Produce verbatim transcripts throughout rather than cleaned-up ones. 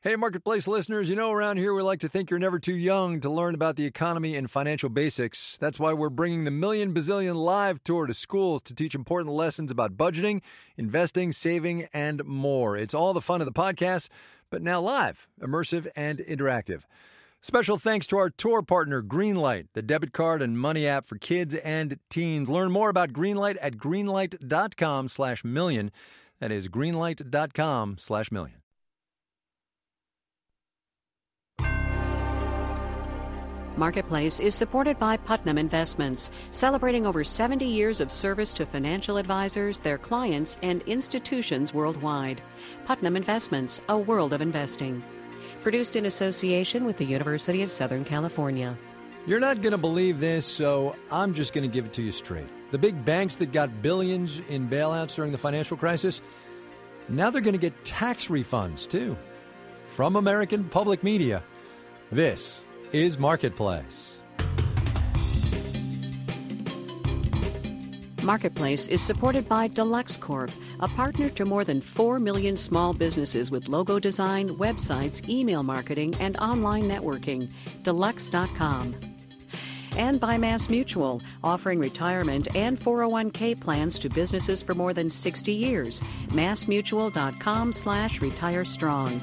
Hey, Marketplace listeners, you know around here we like to think you're never too young to learn about the economy and financial basics. That's why we're bringing the Million Bazillion Live Tour to schools to teach important lessons about budgeting, investing, saving, and more. It's all the fun of the podcast, but now live, immersive, and interactive. Special thanks to our tour partner, Greenlight, the debit card and money app for kids and teens. Learn more about Greenlight at greenlight.com slash million. That is greenlight.com slash million. Marketplace is supported by Putnam Investments, celebrating over seventy years of service to financial advisors, their clients, and institutions worldwide. Putnam Investments, a world of investing. Produced in association with the University of Southern California. You're not going to believe this, so I'm just going to give it to you straight. The big banks that got billions in bailouts during the financial crisis, now they're going to get tax refunds, too. From American Public Media, this is Marketplace. Marketplace is supported by Deluxe Corp, a partner to more than four million small businesses with logo design, websites, email marketing, and online networking. Deluxe dot com. And by Mass Mutual, offering retirement and four oh one k plans to businesses for more than sixty years. massmutual.com slash retire strong.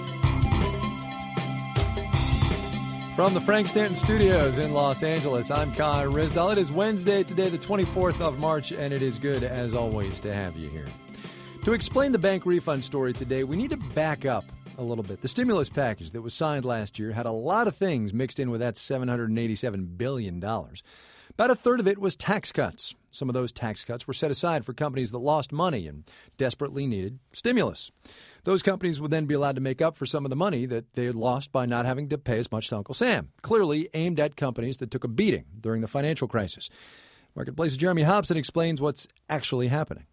From the Frank Stanton Studios in Los Angeles, I'm Kai Ryssdal. It is Wednesday today, the twenty-fourth of March, and it is good, as always, to have you here. To explain the bank refund story today, we need to back up a little bit. The stimulus package that was signed last year had a lot of things mixed in with that seven hundred eighty-seven billion dollars. About a third of it was tax cuts. Some of those tax cuts were set aside for companies that lost money and desperately needed stimulus. Those companies would then be allowed to make up for some of the money that they had lost by not having to pay as much to Uncle Sam, clearly aimed at companies that took a beating during the financial crisis. Marketplace's Jeremy Hobson explains what's actually happening.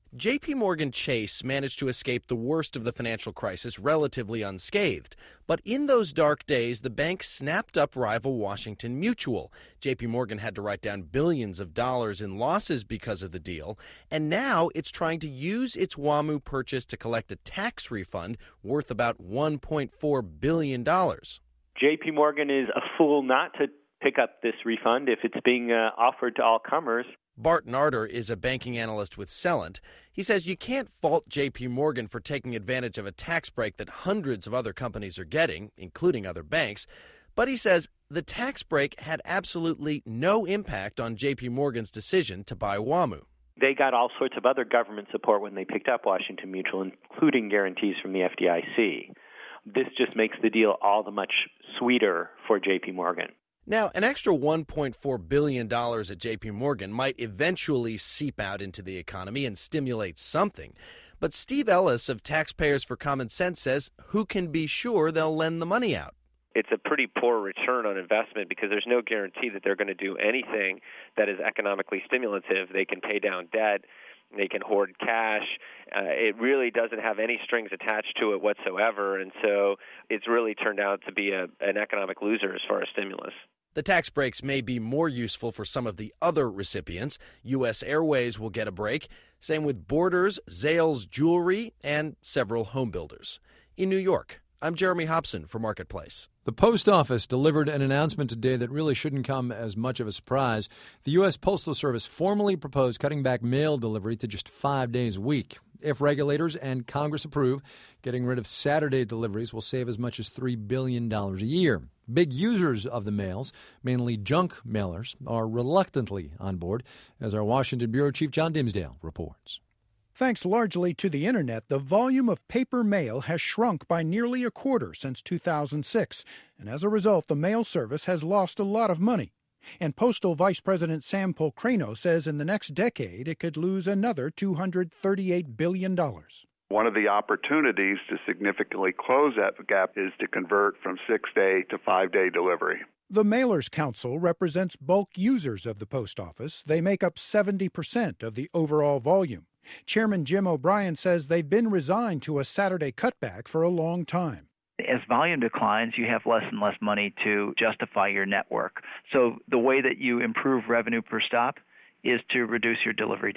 J P. Morgan Chase managed to escape the worst of the financial crisis relatively unscathed. But in those dark days, the bank snapped up rival Washington Mutual. J P. Morgan had to write down billions of dollars in losses because of the deal. And now it's trying to use its WaMu purchase to collect a tax refund worth about one point four billion dollars. J P. Morgan is a fool not to pick up this refund if it's being uh, offered to all comers. Bart Narter is a banking analyst with Celent. He says you can't fault J P. Morgan for taking advantage of a tax break that hundreds of other companies are getting, including other banks. But he says the tax break had absolutely no impact on J P. Morgan's decision to buy WaMu. They got all sorts of other government support when they picked up Washington Mutual, including guarantees from the F D I C. This just makes the deal all the much sweeter for J P. Morgan. Now, an extra one point four billion dollars at J P. Morgan might eventually seep out into the economy and stimulate something. But Steve Ellis of Taxpayers for Common Sense says who can be sure they'll lend the money out? It's a pretty poor return on investment because there's no guarantee that they're going to do anything that is economically stimulative. They can pay down debt. They can hoard cash. Uh, it really doesn't have any strings attached to it whatsoever. And so it's really turned out to be a, an economic loser as far as stimulus. The tax breaks may be more useful for some of the other recipients. U S Airways will get a break. Same with Borders, Zales Jewelry, and several home builders. In New York, I'm Jeremy Hobson for Marketplace. The Post Office delivered an announcement today that really shouldn't come as much of a surprise. The U S Postal Service formally proposed cutting back mail delivery to just five days a week. If regulators and Congress approve, getting rid of Saturday deliveries will save as much as three billion dollars a year. Big users of the mails, mainly junk mailers, are reluctantly on board, as our Washington Bureau Chief John Dimsdale reports. Thanks largely to the Internet, the volume of paper mail has shrunk by nearly a quarter since two thousand six, and as a result, the mail service has lost a lot of money. And Postal Vice President Sam Polcrano says in the next decade it could lose another two hundred thirty-eight billion dollars. One of the opportunities to significantly close that gap is to convert from six-day to five-day delivery. The Mailers Council represents bulk users of the post office. They make up seventy percent of the overall volume. Chairman Jim O'Brien says they've been resigned to a Saturday cutback for a long time. As volume declines, you have less and less money to justify your network. So the way that you improve revenue per stop is to reduce your delivery days.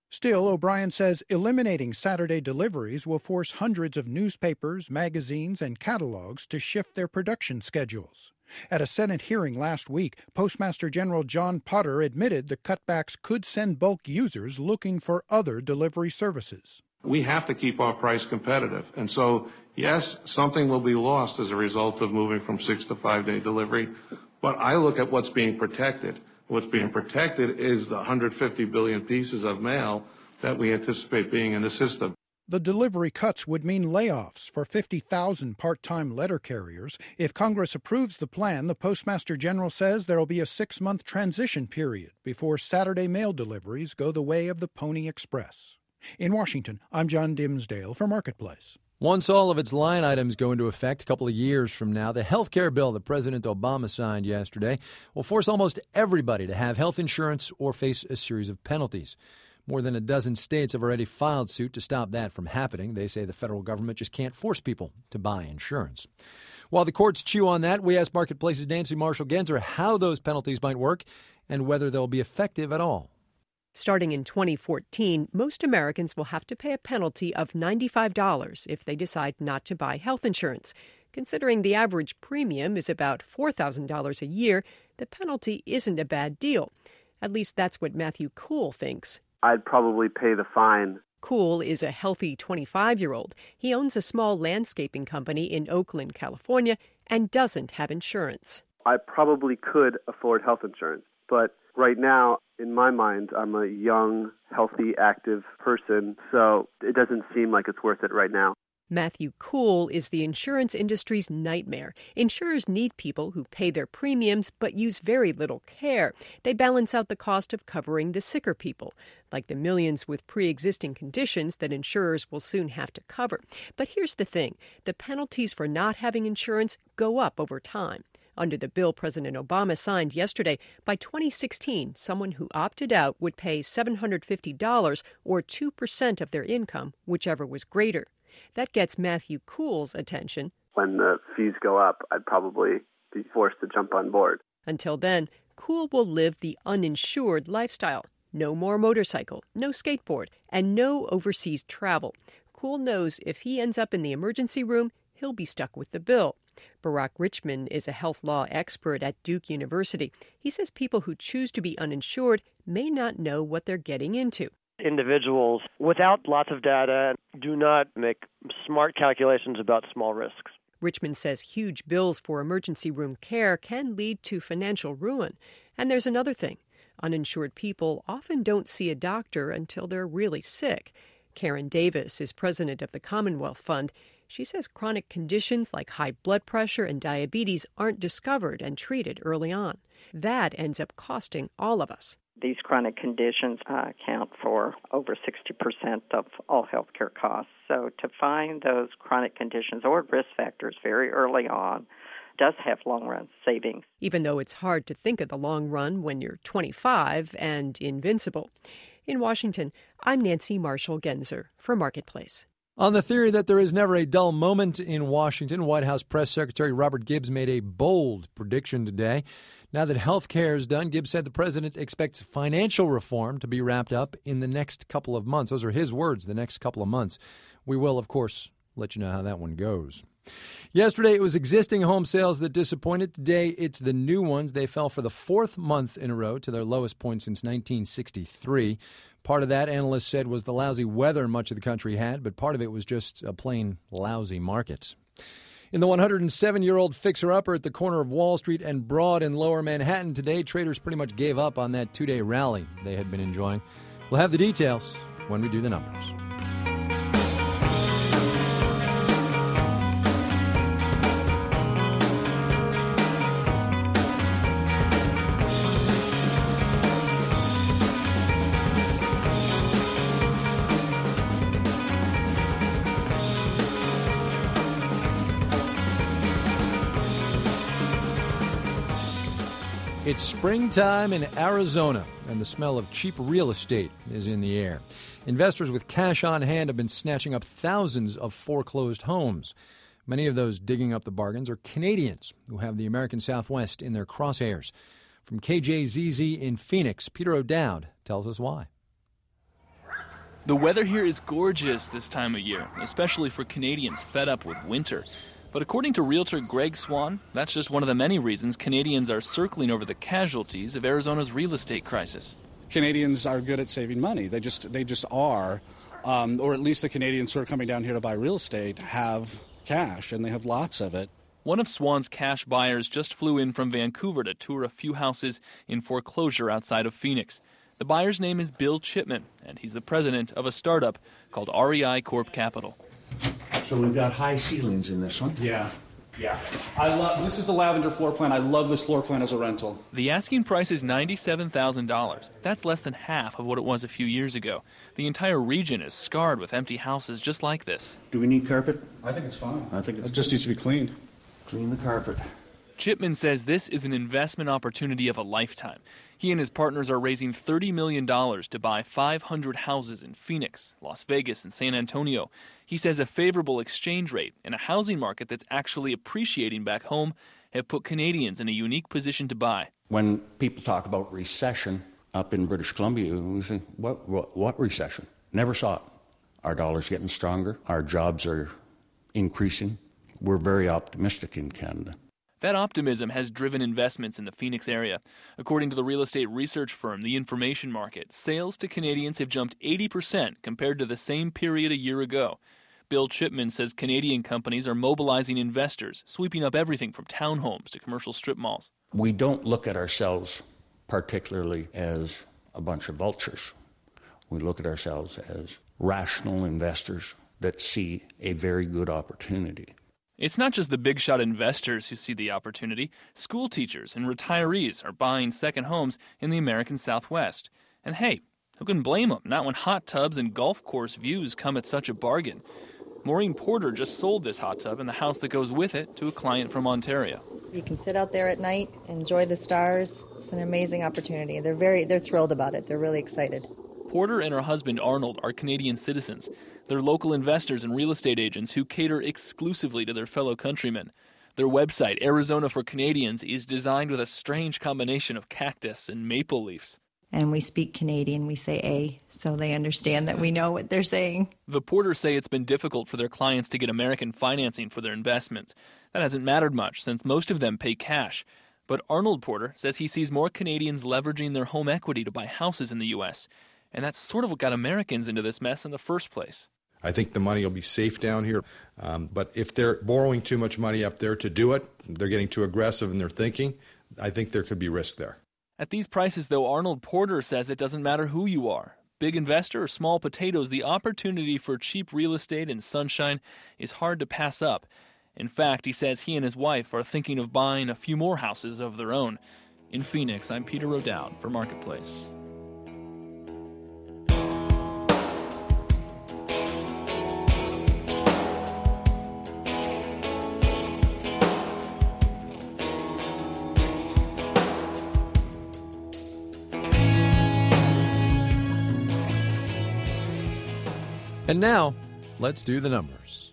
Still, O'Brien says eliminating Saturday deliveries will force hundreds of newspapers, magazines, and catalogs to shift their production schedules. At a Senate hearing last week, Postmaster General John Potter admitted the cutbacks could send bulk users looking for other delivery services. We have to keep our price competitive. And so, yes, something will be lost as a result of moving from six to five day delivery. But I look at what's being protected. What's being protected is the one hundred fifty billion pieces of mail that we anticipate being in the system. The delivery cuts would mean layoffs for fifty thousand part-time letter carriers. If Congress approves the plan, the Postmaster General says there will be a six-month transition period before Saturday mail deliveries go the way of the Pony Express. In Washington, I'm John Dimsdale for Marketplace. Once all of its line items go into effect a couple of years from now, the health care bill that President Obama signed yesterday will force almost everybody to have health insurance or face a series of penalties. More than a dozen states have already filed suit to stop that from happening. They say the federal government just can't force people to buy insurance. While the courts chew on that, we asked Marketplace's Nancy Marshall-Genzer how those penalties might work and whether they'll be effective at all. Starting in twenty fourteen, most Americans will have to pay a penalty of ninety-five dollars if they decide not to buy health insurance. Considering the average premium is about four thousand dollars a year, the penalty isn't a bad deal. At least that's what Matthew Kuhl thinks. I'd probably pay the fine. Kuhl is a healthy twenty-five-year-old. He owns a small landscaping company in Oakland, California, and doesn't have insurance. I probably could afford health insurance, but right now, in my mind, I'm a young, healthy, active person, so it doesn't seem like it's worth it right now. Matthew Kuhl is the insurance industry's nightmare. Insurers need people who pay their premiums but use very little care. They balance out the cost of covering the sicker people, like the millions with pre-existing conditions that insurers will soon have to cover. But here's the thing. The penalties for not having insurance go up over time. Under the bill President Obama signed yesterday, by twenty sixteen, someone who opted out would pay seven hundred fifty dollars or two percent of their income, whichever was greater. That gets Matthew Kuhl's attention. When the fees go up, I'd probably be forced to jump on board. Until then, Kuhl will live the uninsured lifestyle. No more motorcycle, no skateboard, and no overseas travel. Kuhl knows if he ends up in the emergency room, he'll be stuck with the bill. Barack Richmond is a health law expert at Duke University. He says people who choose to be uninsured may not know what they're getting into. Individuals without lots of data do not make smart calculations about small risks. Richmond says huge bills for emergency room care can lead to financial ruin. And there's another thing. Uninsured people often don't see a doctor until they're really sick. Karen Davis is president of the Commonwealth Fund. She says chronic conditions like high blood pressure and diabetes aren't discovered and treated early on. That ends up costing all of us. These chronic conditions uh, account for over sixty percent of all healthcare costs. So to find those chronic conditions or risk factors very early on does have long-run savings. Even though it's hard to think of the long run when you're twenty-five and invincible. In Washington, I'm Nancy Marshall-Genzer for Marketplace. On the theory that there is never a dull moment in Washington, White House Press Secretary Robert Gibbs made a bold prediction today. Now that health care is done, Gibbs said the president expects financial reform to be wrapped up in the next couple of months. Those are his words, the next couple of months. We will, of course, let you know how that one goes. Yesterday, it was existing home sales that disappointed. Today, it's the new ones. They fell for the fourth month in a row to their lowest point since nineteen sixty-three. Part of that, analysts said, was the lousy weather much of the country had, but part of it was just a plain lousy market. In the one hundred seven-year-old fixer-upper at the corner of Wall Street and Broad in Lower Manhattan today, traders pretty much gave up on that two-day rally they had been enjoying. We'll have the details when we do the numbers. It's springtime in Arizona, and the smell of cheap real estate is in the air. Investors with cash on hand have been snatching up thousands of foreclosed homes. Many of those digging up the bargains are Canadians who have the American Southwest in their crosshairs. From K J Z Z in Phoenix, Peter O'Dowd tells us why. The weather here is gorgeous this time of year, especially for Canadians fed up with winter. But according to realtor Greg Swan, that's just one of the many reasons Canadians are circling over the casualties of Arizona's real estate crisis. Canadians are good at saving money. They just they just are, um, or at least the Canadians who are coming down here to buy real estate have cash, and they have lots of it. One of Swan's cash buyers just flew in from Vancouver to tour a few houses in foreclosure outside of Phoenix. The buyer's name is Bill Chipman, and he's the president of a startup called R E I Corp Capital. So we've got high ceilings in this one. Yeah, yeah. I love this is the lavender floor plan. I love this floor plan as a rental. The asking price is ninety-seven thousand dollars. That's less than half of what it was a few years ago. The entire region is scarred with empty houses just like this. Do we need carpet? I think it's fine. I think it's it just needs to be cleaned. Clean the carpet. Chipman says this is an investment opportunity of a lifetime. He and his partners are raising thirty million dollars to buy five hundred houses in Phoenix, Las Vegas, and San Antonio. He says a favorable exchange rate and a housing market that's actually appreciating back home have put Canadians in a unique position to buy. When people talk about recession up in British Columbia, we say, what, what, what recession? Never saw it. Our dollar's getting stronger. Our jobs are increasing. We're very optimistic in Canada. That optimism has driven investments in the Phoenix area. According to the real estate research firm The Information Market, sales to Canadians have jumped eighty percent compared to the same period a year ago. Bill Chipman says Canadian companies are mobilizing investors, sweeping up everything from townhomes to commercial strip malls. We don't look at ourselves particularly as a bunch of vultures. We look at ourselves as rational investors that see a very good opportunity. It's not just the big shot investors who see the opportunity. School teachers and retirees are buying second homes in the American Southwest. And hey, who can blame them? Not when hot tubs and golf course views come at such a bargain. Maureen Porter just sold this hot tub and the house that goes with it to a client from Ontario. You can sit out there at night, enjoy the stars. It's an amazing opportunity. They're very, they're thrilled about it. They're really excited. Porter and her husband Arnold are Canadian citizens. They're local investors and real estate agents who cater exclusively to their fellow countrymen. Their website, Arizona for Canadians, is designed with a strange combination of cactus and maple leaves. And we speak Canadian, we say A, so they understand that we know what they're saying. The Porters say it's been difficult for their clients to get American financing for their investments. That hasn't mattered much since most of them pay cash. But Arnold Porter says he sees more Canadians leveraging their home equity to buy houses in the U S, and that's sort of what got Americans into this mess in the first place. I think the money will be safe down here, um, but if they're borrowing too much money up there to do it, they're getting too aggressive in their thinking, I think there could be risk there. At these prices, though, Arnold Porter says it doesn't matter who you are. Big investor or small potatoes, the opportunity for cheap real estate and sunshine is hard to pass up. In fact, he says he and his wife are thinking of buying a few more houses of their own. In Phoenix, I'm Peter O'Dowd for Marketplace. And now, let's do the numbers.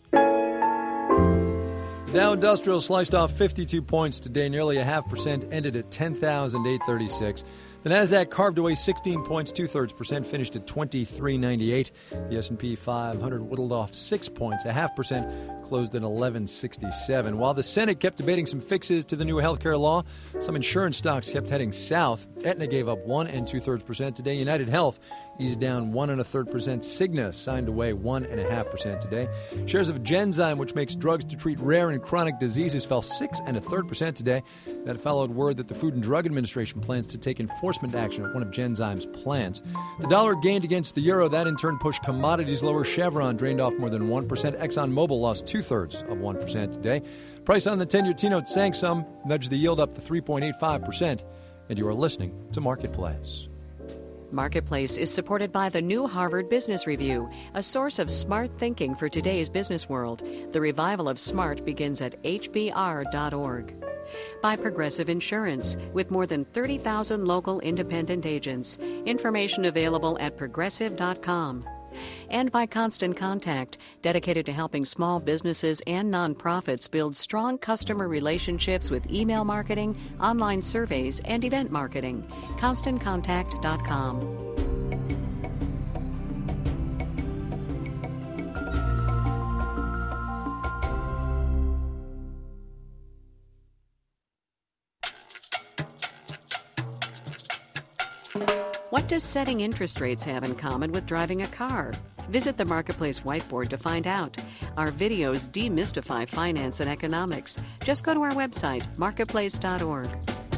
Dow Industrial sliced off fifty-two points today, nearly a half percent, ended at ten thousand eight hundred thirty-six. The Nasdaq carved away sixteen points, two-thirds percent, finished at twenty-three ninety-eight. The S and P five hundred whittled off six points, a half percent, closed at eleven sixty-seven. While the Senate kept debating some fixes to the new health care law, some insurance stocks kept heading south. Aetna gave up one and two-thirds percent today. United Health eased down one and a third percent. Cigna signed away one and a half percent today. Shares of Genzyme, which makes drugs to treat rare and chronic diseases, fell six and a third percent today. That followed word that the Food and Drug Administration plans to take enforcement action at one of Genzyme's plants. The dollar gained against the euro. That in turn pushed commodities lower. Chevron drained off more than one percent. ExxonMobil lost two-thirds of one percent today. Price on the ten-year T-note sank some, nudged the yield up to three point eight five percent. And you are listening to Marketplace. Marketplace is supported by the new Harvard Business Review, a source of smart thinking for today's business world. The revival of smart begins at H B R dot org. By Progressive Insurance, with more than thirty thousand local independent agents. Information available at progressive dot com. And by Constant Contact, dedicated to helping small businesses and nonprofits build strong customer relationships with email marketing, online surveys, and event marketing. constant contact dot com. What does setting interest rates have in common with driving a car? Visit the Marketplace whiteboard to find out. Our videos demystify finance and economics. Just go to our website, marketplace dot org.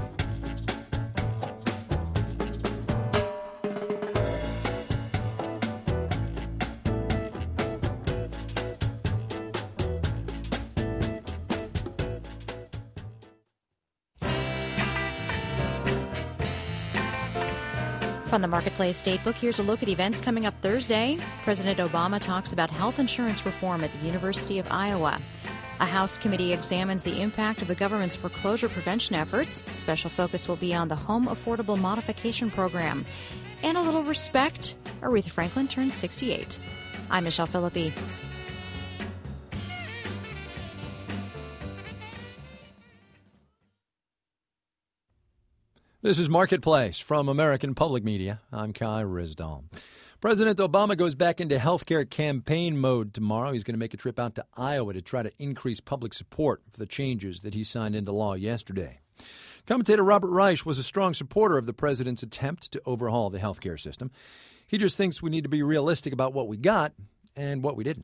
From the Marketplace Datebook, here's a look at events coming up Thursday. President Obama talks about health insurance reform at the University of Iowa. A House committee examines the impact of the government's foreclosure prevention efforts. Special focus will be on the Home Affordable Modification Program. And a little respect, Aretha Franklin turns sixty-eight. I'm Michelle Philippi. This is Marketplace from American Public Media. I'm Kai Ryssdal. President Obama goes back into healthcare campaign mode tomorrow. He's going to make a trip out to Iowa to try to increase public support for the changes that he signed into law yesterday. Commentator Robert Reich was a strong supporter of the president's attempt to overhaul the healthcare system. He just thinks we need to be realistic about what we got and what we didn't.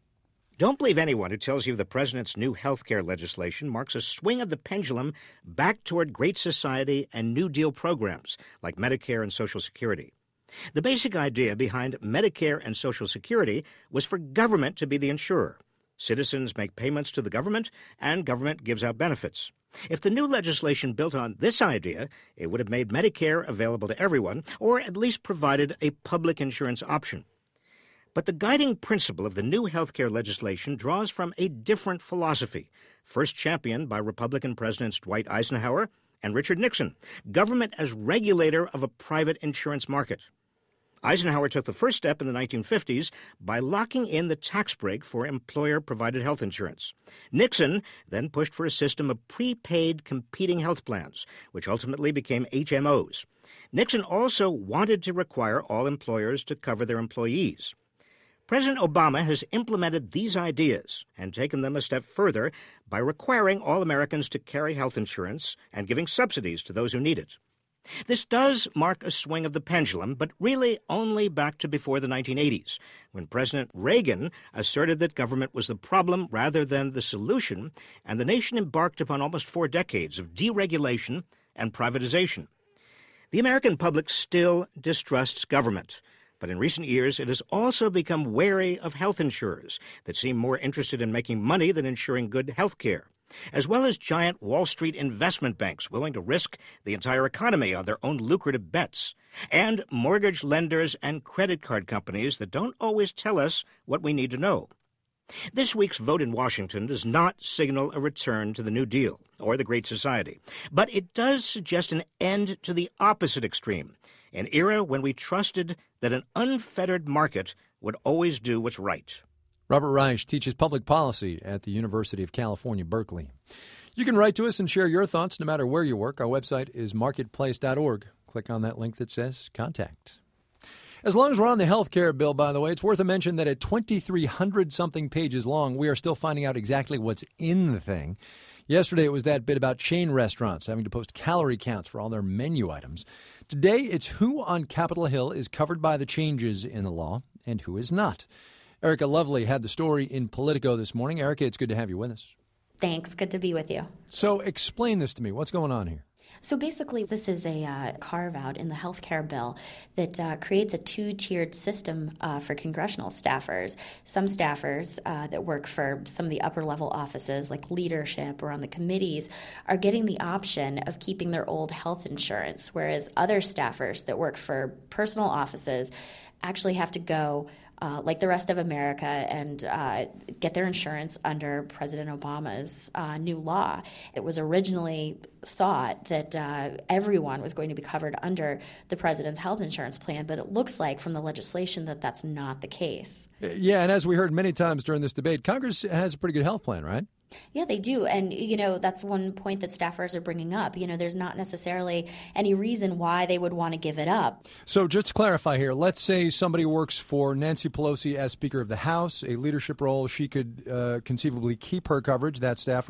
Don't believe anyone who tells you the president's new health care legislation marks a swing of the pendulum back toward Great Society and New Deal programs like Medicare and Social Security. The basic idea behind Medicare and Social Security was for government to be the insurer. Citizens make payments to the government, and government gives out benefits. If the new legislation built on this idea, it would have made Medicare available to everyone, or at least provided a public insurance option. But the guiding principle of the new health care legislation draws from a different philosophy, first championed by Republican Presidents Dwight Eisenhower and Richard Nixon, government as regulator of a private insurance market. Eisenhower took the first step in the nineteen fifties by locking in the tax break for employer-provided health insurance. Nixon then pushed for a system of prepaid competing health plans, which ultimately became H M Os. Nixon also wanted to require all employers to cover their employees. President Obama has implemented these ideas and taken them a step further by requiring all Americans to carry health insurance and giving subsidies to those who need it. This does mark a swing of the pendulum, but really only back to before the nineteen eighties, when President Reagan asserted that government was the problem rather than the solution, and the nation embarked upon almost four decades of deregulation and privatization. The American public still distrusts government, but in recent years it has also become wary of health insurers that seem more interested in making money than ensuring good health care, as well as giant Wall Street investment banks willing to risk the entire economy on their own lucrative bets, and mortgage lenders and credit card companies that don't always tell us what we need to know. This week's vote in Washington does not signal a return to the New Deal or the Great Society, but it does suggest an end to the opposite extreme, an era when we trusted that an unfettered market would always do what's right. Robert Reich teaches public policy at the University of California, Berkeley. You can write to us and share your thoughts no matter where you work. Our website is marketplace dot org. Click on that link that says Contact. As long as we're on the health care bill, by the way, it's worth a mention that at twenty-three hundred something pages long, we are still finding out exactly what's in the thing. Yesterday, it was that bit about chain restaurants having to post calorie counts for all their menu items. Today, it's who on Capitol Hill is covered by the changes in the law and who is not. Erica Lovely had the story in Politico this morning. Erica, it's good to have you with us. Thanks. Good to be with you. So explain this to me. What's going on here? So basically, this is a uh, carve-out in the health care bill that uh, creates a two-tiered system uh, for congressional staffers. Some staffers uh, that work for some of the upper-level offices, like leadership or on the committees, are getting the option of keeping their old health insurance, whereas other staffers that work for personal offices actually have to go Uh, like the rest of America, and uh, get their insurance under President Obama's uh, new law. It was originally thought that uh, everyone was going to be covered under the president's health insurance plan, but it looks like from the legislation that that's not the case. Yeah, and as we heard many times during this debate, Congress has a pretty good health plan, right? Yeah, they do. And, you know, that's one point that staffers are bringing up. You know, there's not necessarily any reason why they would want to give it up. So just to clarify here, let's say somebody works for Nancy Pelosi as Speaker of the House, a leadership role. She could uh, conceivably keep her coverage, that staffer,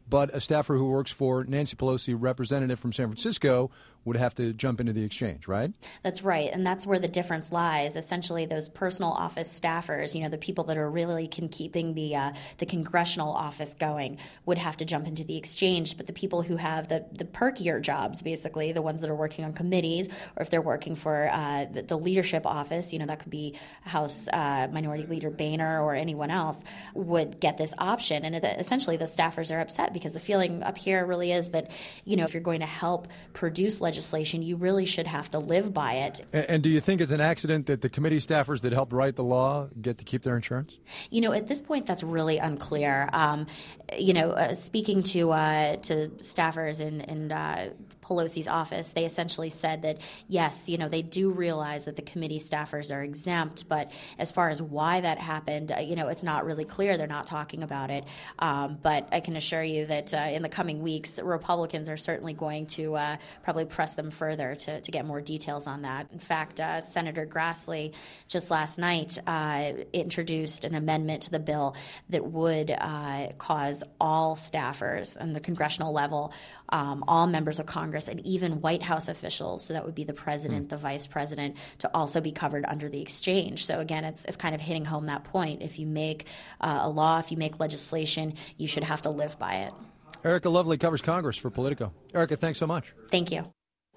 but a staffer who works for Nancy Pelosi, representative from San Francisco, would have to jump into the exchange, right? That's right, and that's where the difference lies. Essentially, those personal office staffers, you know, the people that are really can keeping the uh, the congressional office going, would have to jump into the exchange. But the people who have the, the perkier jobs, basically, the ones that are working on committees, or if they're working for uh, the, the leadership office, you know, that could be House uh, Minority Leader Boehner or anyone else, would get this option. And it, essentially, the staffers are upset because the feeling up here really is that, you know, if you're going to help produce legislation, legislation, you really should have to live by it. And, and do you think it's an accident that the committee staffers that helped write the law get to keep their insurance? You know, at this point, that's really unclear. Um, you know, uh, speaking to uh, to staffers in, in uh, Pelosi's office, they essentially said that, yes, you know, they do realize that the committee staffers are exempt, but as far as why that happened, uh, you know, it's not really clear. They're not talking about it. Um, but I can assure you that uh, in the coming weeks, Republicans are certainly going to uh, probably press them further to, to get more details on that. In fact, uh, Senator Grassley just last night uh, introduced an amendment to the bill that would uh, cause all staffers on the congressional level, um, all members of Congress, and even White House officials, so that would be the president, mm. the vice president, to also be covered under the exchange. So again, it's, it's kind of hitting home that point. If you make uh, a law, if you make legislation, you should have to live by it. Erica Lovely covers Congress for Politico. Erica, thanks so much. Thank you.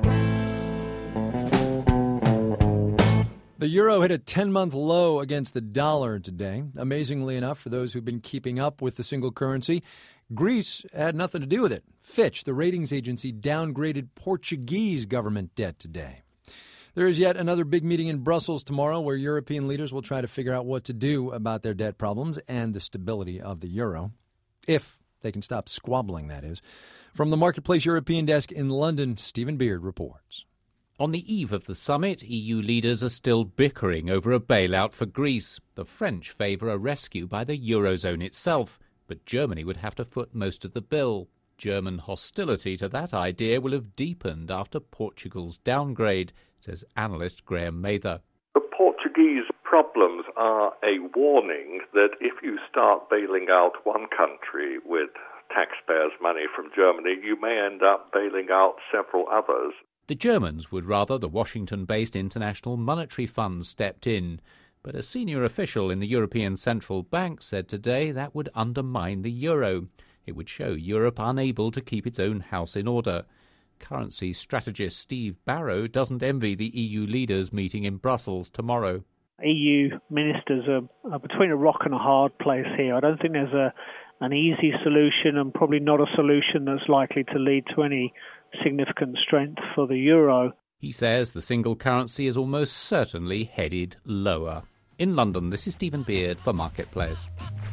The euro hit a ten-month low against the dollar today. Amazingly enough, for those who've been keeping up with the single currency, Greece had nothing to do with it. Fitch, the ratings agency, downgraded Portuguese government debt today. There is yet another big meeting in Brussels tomorrow where European leaders will try to figure out what to do about their debt problems and the stability of the euro. If they can stop squabbling, that is. From the Marketplace European desk in London, Stephen Beard reports. On the eve of the summit, E U leaders are still bickering over a bailout for Greece. The French favour a rescue by the Eurozone itself, but Germany would have to foot most of the bill. German hostility to that idea will have deepened after Portugal's downgrade, says analyst Graham Mather. The Portuguese problems are a warning that if you start bailing out one country with taxpayers' money from Germany, you may end up bailing out several others. The Germans would rather the Washington-based International Monetary Fund stepped in. But a senior official in the European Central Bank said today that would undermine the euro. It would show Europe unable to keep its own house in order. Currency strategist Steve Barrow doesn't envy the E U leaders meeting in Brussels tomorrow. E U ministers are, are between a rock and a hard place here. I don't think there's a an easy solution, and probably not a solution that's likely to lead to any significant strength for the euro. He says the single currency is almost certainly headed lower. In London, this is Stephen Beard for Marketplace.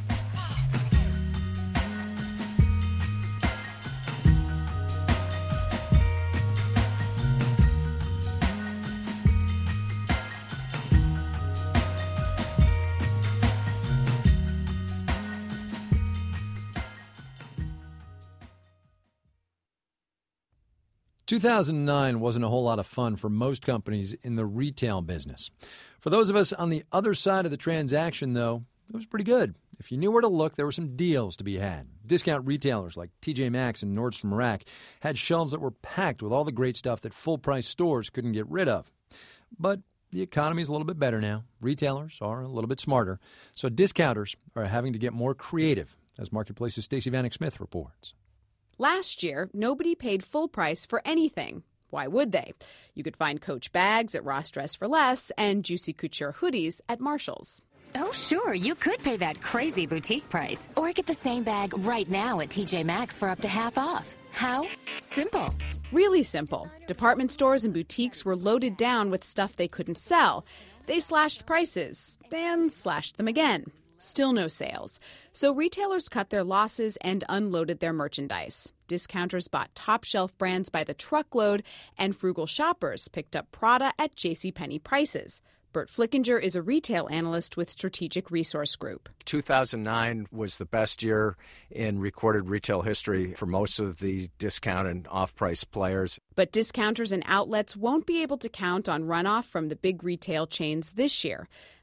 two thousand nine wasn't a whole lot of fun for most companies in the retail business. For those of us on the other side of the transaction, though, it was pretty good. If you knew where to look, there were some deals to be had. Discount retailers like T J Maxx and Nordstrom Rack had shelves that were packed with all the great stuff that full-price stores couldn't get rid of. But the economy's a little bit better now. Retailers are a little bit smarter. So discounters are having to get more creative, as Marketplace's Stacey Vanek Smith reports. Last year, nobody paid full price for anything. Why would they? You could find Coach bags at Ross Dress for Less and Juicy Couture hoodies at Marshall's. Oh, sure, you could pay that crazy boutique price or get the same bag right now at T J Maxx for up to half off. How? Simple. Really simple. Department stores and boutiques were loaded down with stuff they couldn't sell. They slashed prices, then slashed them again. Still no sales. So retailers cut their losses and unloaded their merchandise. Discounters bought top-shelf brands by the truckload, and frugal shoppers picked up Prada at JCPenney prices. Bert Flickinger is a retail analyst with Strategic Resource Group. two thousand nine was the best year in recorded retail history for most of the discount and off-price players. But discounters and outlets won't be able to count on runoff from the big retail chains this year.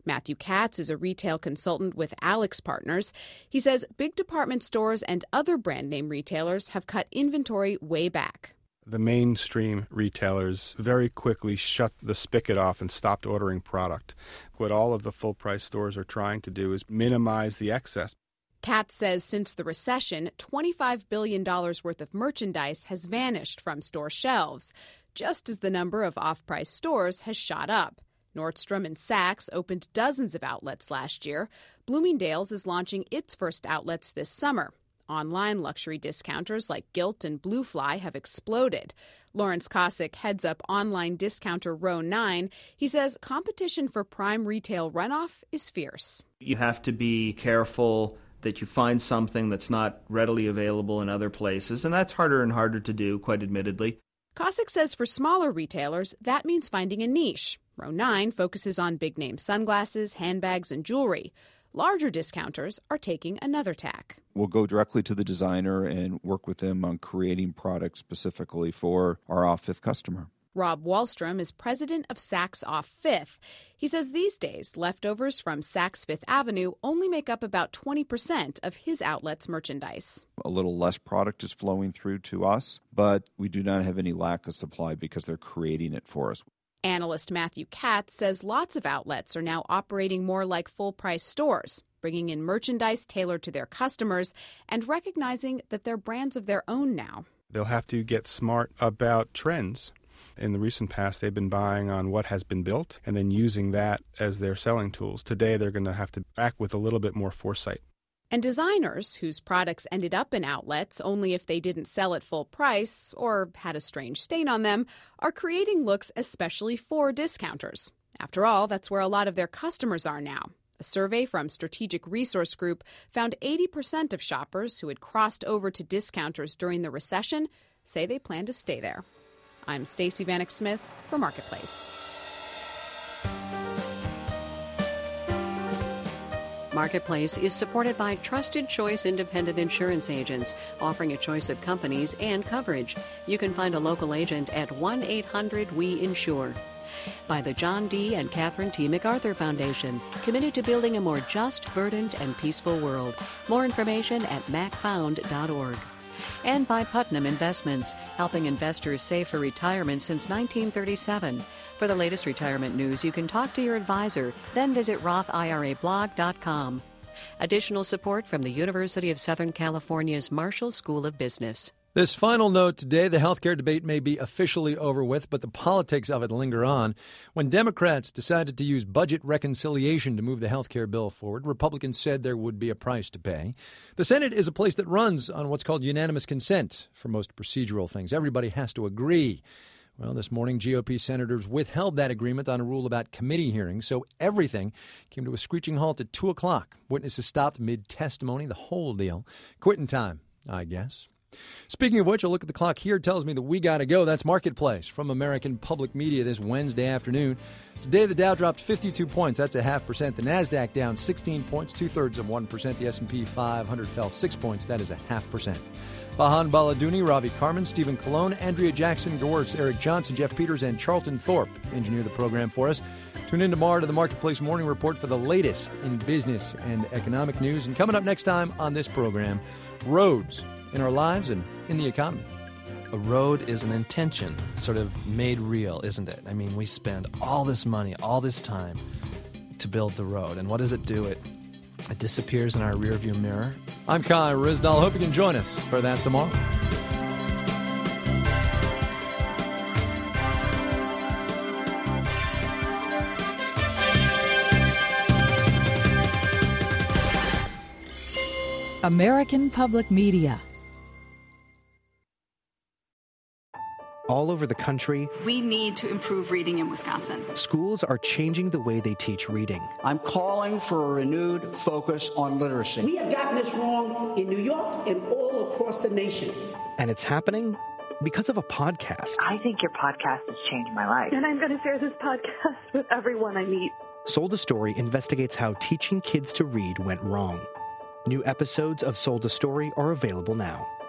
Matthew Katz is a retail consultant with Alex Partners. He says big department stores and other brand name retailers have cut inventory way back. The mainstream retailers very quickly shut the spigot off and stopped ordering product. What all of the full-price stores are trying to do is minimize the excess. Katz says since the recession, twenty-five billion dollars worth of merchandise has vanished from store shelves, just as the number of off-price stores has shot up. Nordstrom and Saks opened dozens of outlets last year. Bloomingdale's is launching its first outlets this summer. Online luxury discounters like Gilt and Blue Fly have exploded. Lawrence Kosick heads up online discounter Row nine. He says competition for prime retail runoff is fierce. You have to be careful that you find something that's not readily available in other places, and that's harder and harder to do, quite admittedly. Kosick says for smaller retailers, that means finding a niche. Row nine focuses on big-name sunglasses, handbags, and jewelry. Larger discounters are taking another tack. We'll go directly to the designer and work with them on creating products specifically for our off-Fifth customer. Rob Wallstrom is president of Saks Off Fifth. He says these days, leftovers from Saks Fifth Avenue only make up about twenty percent of his outlet's merchandise. A little less product is flowing through to us, but we do not have any lack of supply because they're creating it for us. Analyst Matthew Katz says lots of outlets are now operating more like full-price stores, bringing in merchandise tailored to their customers and recognizing that they're brands of their own now. They'll have to get smart about trends. In the recent past, they've been buying on what has been built and then using that as their selling tools. Today, they're going to have to act with a little bit more foresight. And designers, whose products ended up in outlets only if they didn't sell at full price or had a strange stain on them, are creating looks especially for discounters. After all, that's where a lot of their customers are now. A survey from Strategic Resource Group found eighty percent of shoppers who had crossed over to discounters during the recession say they plan to stay there. I'm Stacey Vanek Smith for Marketplace. Marketplace is supported by Trusted Choice Independent Insurance Agents, offering a choice of companies and coverage. You can find a local agent at one eight hundred we insure. By the John D. and Catherine T. MacArthur Foundation, committed to building a more just, verdant, and peaceful world. More information at mac found dot org. And by Putnam Investments, helping investors save for retirement since nineteen thirty-seven. For the latest retirement news, you can talk to your advisor, then visit roth I R A blog dot com. Additional support from the University of Southern California's Marshall School of Business. This final note today, the healthcare debate may be officially over with, but the politics of it linger on. When Democrats decided to use budget reconciliation to move the healthcare bill forward, Republicans said there would be a price to pay. The Senate is a place that runs on what's called unanimous consent for most procedural things. Everybody has to agree. Well, this morning, G O P senators withheld that agreement on a rule about committee hearings, so everything came to a screeching halt at two o'clock. Witnesses stopped mid-testimony, the whole deal. Quitting time, I guess. Speaking of which, a look at the clock here tells me that we got to go. That's Marketplace from American Public Media this Wednesday afternoon. Today, the Dow dropped fifty-two points. That's a half percent. The NASDAQ down sixteen points, two-thirds of one percent. The S and P five hundred fell six points. That is a half percent. Bahan Baladuni, Ravi Carmen, Stephen Colon, Andrea Jackson Gewirtz, Eric Johnson, Jeff Peters, and Charlton Thorpe engineer the program for us. Tune in tomorrow to the Marketplace Morning Report for the latest in business and economic news. And coming up next time on this program, roads in our lives and in the economy. A road is an intention sort of made real, isn't it? I mean, we spend all this money, all this time to build the road. And what does it do? It It disappears in our rearview mirror. I'm Kai Ryssdal. Hope you can join us for that tomorrow. American Public Media. All over the country, we need to improve reading in Wisconsin. Schools are changing the way they teach reading. I'm calling for a renewed focus on literacy. We have gotten this wrong in New York and all across the nation. And it's happening because of a podcast. I think your podcast has changed my life. And I'm going to share this podcast with everyone I meet. Sold a Story investigates how teaching kids to read went wrong. New episodes of Sold a Story are available now.